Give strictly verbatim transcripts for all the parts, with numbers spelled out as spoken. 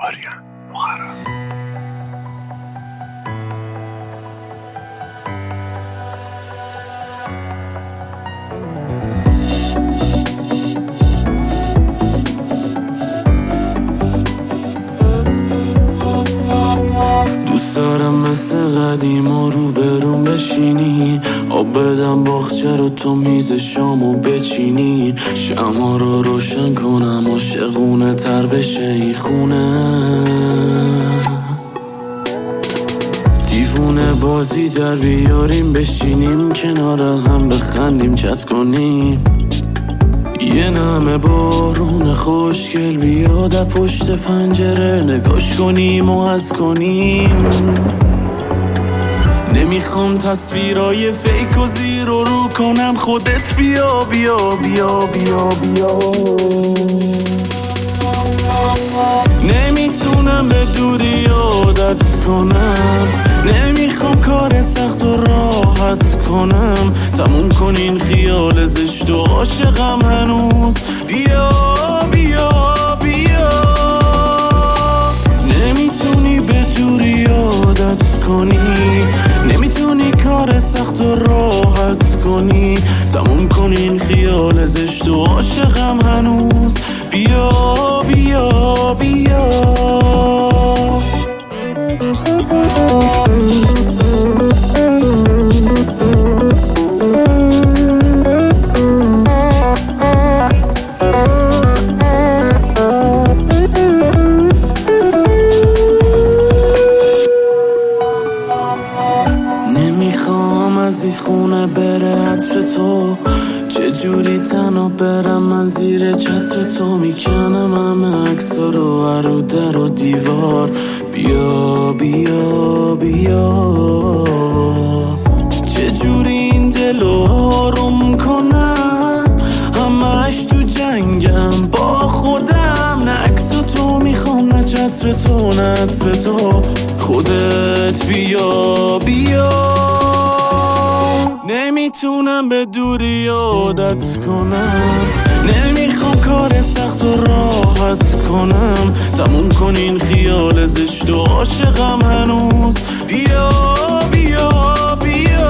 آریان بخارا. دوست دارم مثل قدیما رو برون بشینی، آب بدم باغچه رو تو میز شامو بچینی، شمع رو روشن کنم عاشقونه تر بشه ای خونه. دیوونه بازی در بیاریم بشینیم کنار هم بخندیم چت کنیم، یه نمه بارون خوشگل بیاد پشت پنجره نگاش کنیم و حس کنیم. نمیخوام تصویرای فیک و زیر و رو کنم، خودت بیا بیا بیا بیا بیا. نمیتونم به دوری عادت کنم، نمیخوام کار سخت و راحت کنم، تموم کن این خیال زشت و عاشقم هنوز، بیا بیا بیا. نمیتونی به دوری عادت کنی، نمیتونی کار سخت و راحت کنی، تموم کن این خیال زشت و عاشقم هنوز، بیا بیا بیا. نمیخوام از این خونه بره عطر تو، چجوری تنها برم من زیر چتر تو، میکنم همه عکسا رو هر در و دیوار، بیا بیا بیا. چجوری این دلو آروم کنم، همش تو جنگم با خودم، نه عکس تو میخوام نه چتر تو نه عطر تو، خودت بیا بیا. نمیتونم به دوری عادت کنم، نمیخوام کار سخت و راحت کنم، تموم کن این خیال زشت و عاشقم هنوز، بیا بیا بیا.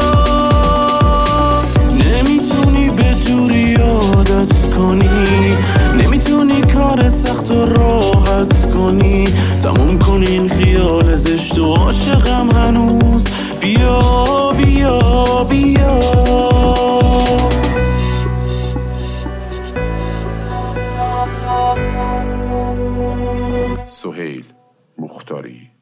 نمیتونی به دوری عادت کنی، نمیتونی کار سخت و راحت کنی، تموم کن این خیال زشت و عاشقم هنوز، بیا بیا بیا. سهیل مختاری.